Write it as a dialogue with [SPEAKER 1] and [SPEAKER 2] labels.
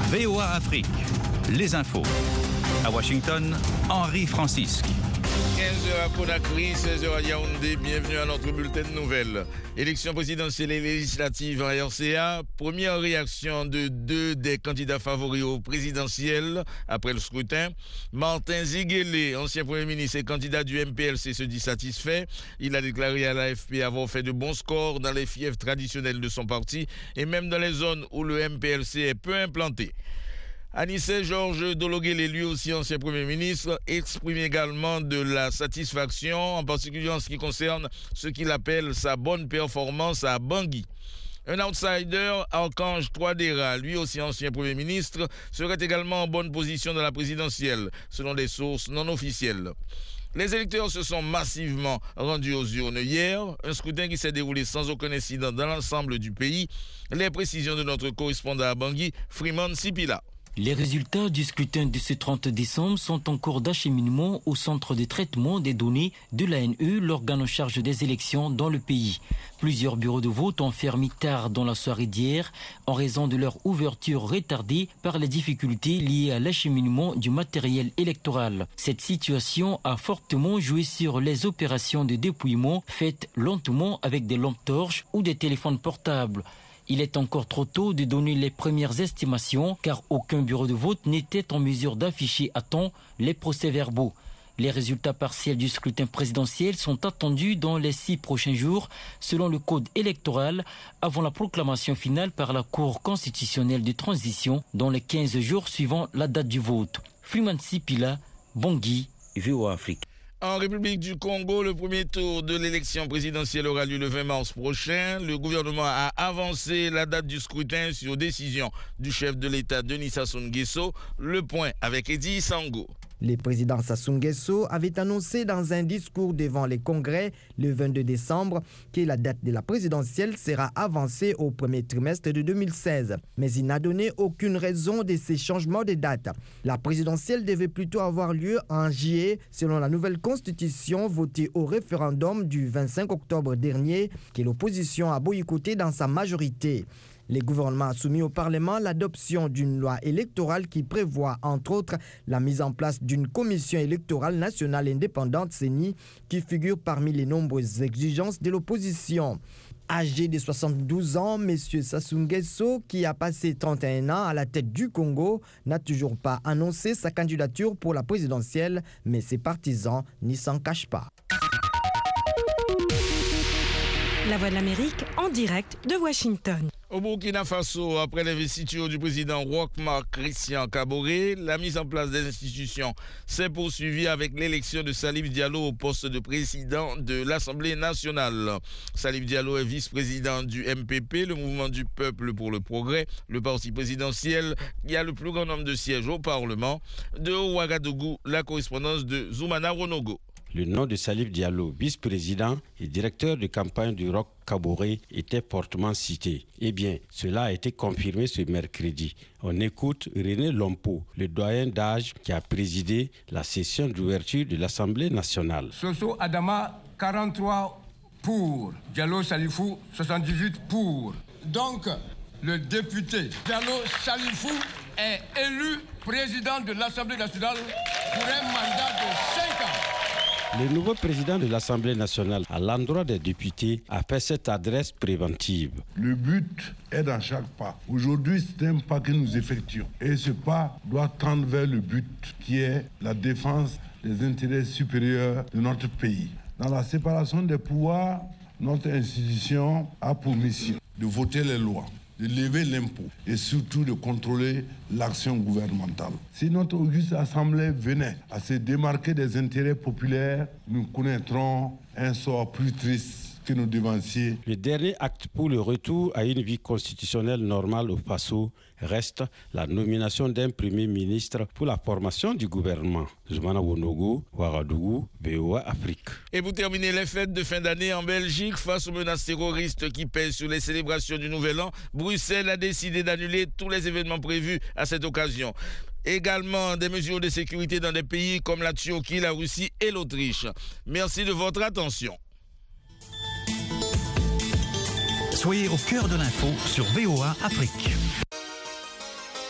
[SPEAKER 1] VOA Afrique, les infos. À Washington, Henri Francisque.
[SPEAKER 2] 15h à Conakry, 16h à Yaoundé, bienvenue à notre bulletin de nouvelles. Élection présidentielle et législative en RCA, première réaction de deux des candidats favoris au présidentiel après le scrutin. Martin Ziguélé, ancien Premier ministre et candidat du MPLC, se dit satisfait. Il a déclaré à l'AFP avoir fait de bons scores dans les fiefs traditionnels de son parti et même dans les zones où le MPLC est peu implanté. Anissé Georges Dologuélé, lui aussi ancien Premier ministre, exprime également de la satisfaction, en particulier en ce qui concerne ce qu'il appelle sa bonne performance à Bangui. Un outsider, Archange Touadéra, lui aussi ancien Premier ministre, serait également en bonne position dans la présidentielle, selon des sources non officielles. Les électeurs se sont massivement rendus aux urnes hier, un scrutin qui s'est déroulé sans aucun incident dans l'ensemble du pays. Les précisions de notre correspondant à Bangui, Freeman Sipila.
[SPEAKER 3] Les résultats du scrutin de ce 30 décembre sont en cours d'acheminement au centre de traitement des données de l'ANE, l'organe en charge des élections dans le pays. Plusieurs bureaux de vote ont fermé tard dans la soirée d'hier en raison de leur ouverture retardée par les difficultés liées à l'acheminement du matériel électoral. Cette situation a fortement joué sur les opérations de dépouillement faites lentement avec des lampes torches ou des téléphones portables. Il est encore trop tôt de donner les premières estimations car aucun bureau de vote n'était en mesure d'afficher à temps les procès-verbaux. Les résultats partiels du scrutin présidentiel sont attendus dans les 6 prochains jours selon le code électoral avant la proclamation finale par la Cour constitutionnelle de transition dans les 15 jours suivant la date du vote. Freeman Sipila, Bangui, VOA Afrique.
[SPEAKER 2] En République du Congo, le premier tour de l'élection présidentielle aura lieu le 20 mars prochain. Le gouvernement a avancé la date du scrutin sur décision du chef de l'État Denis Sassou Nguesso. Le point avec Eddie Sango.
[SPEAKER 4] Le président Sassou Nguesso avait annoncé dans un discours devant les congrès le 22 décembre que la date de la présidentielle sera avancée au premier trimestre de 2016. Mais il n'a donné aucune raison de ces changements de date. La présidentielle devait plutôt avoir lieu en juillet selon la nouvelle constitution votée au référendum du 25 octobre dernier que l'opposition a boycotté dans sa majorité. Le gouvernement a soumis au Parlement l'adoption d'une loi électorale qui prévoit, entre autres, la mise en place d'une commission électorale nationale indépendante CENI qui figure parmi les nombreuses exigences de l'opposition. Âgé de 72 ans, M. Sassou Nguesso, qui a passé 31 ans à la tête du Congo, n'a toujours pas annoncé sa candidature pour la présidentielle, mais ses partisans n'y s'en cachent pas.
[SPEAKER 5] La Voix de l'Amérique en direct de Washington.
[SPEAKER 2] Au Burkina Faso, après l'investiture du président Roch-Marc Christian Kaboré, la mise en place des institutions s'est poursuivie avec l'élection de Salif Diallo au poste de président de l'Assemblée nationale. Salif Diallo est vice-président du MPP, le Mouvement du Peuple pour le Progrès, le parti présidentiel qui a le plus grand nombre de sièges au Parlement. De Ouagadougou, la correspondance de Zoumana Ronogo.
[SPEAKER 6] Le nom de Salif Diallo, vice-président et directeur de campagne du Roch Kaboré, était fortement cité. Eh bien, cela a été confirmé ce mercredi. On écoute René Lompo, le doyen d'âge qui a présidé la session d'ouverture de l'Assemblée nationale.
[SPEAKER 7] Soso Adama, 43 pour. Diallo Salifou, 78 pour. Donc, le député Diallo Salifou est élu président de l'Assemblée nationale pour un mandat de 5 ans.
[SPEAKER 6] Le nouveau président de l'Assemblée nationale, à l'endroit des députés, a fait cette adresse préventive.
[SPEAKER 8] Le but est dans chaque pas. Aujourd'hui, c'est un pas que nous effectuons. Et ce pas doit tendre vers le but qui est la défense des intérêts supérieurs de notre pays. Dans la séparation des pouvoirs, notre institution a pour mission de voter les lois, de lever l'impôt et surtout de contrôler l'action gouvernementale. Si notre auguste assemblée venait à se démarquer des intérêts populaires, nous connaîtrons un sort plus triste que nos devanciers.
[SPEAKER 6] Le dernier acte pour le retour à une vie constitutionnelle normale au Faso reste la nomination d'un premier ministre pour la formation du gouvernement. Zoumana Wonogo, Ouagadougou, VOA Afrique.
[SPEAKER 2] Et pour terminer les fêtes de fin d'année en Belgique, face aux menaces terroristes qui pèsent sur les célébrations du Nouvel An, Bruxelles a décidé d'annuler tous les événements prévus à cette occasion. Également des mesures de sécurité dans des pays comme la Turquie, la Russie et l'Autriche. Merci de votre attention.
[SPEAKER 1] Soyez au cœur de l'info sur VOA Afrique.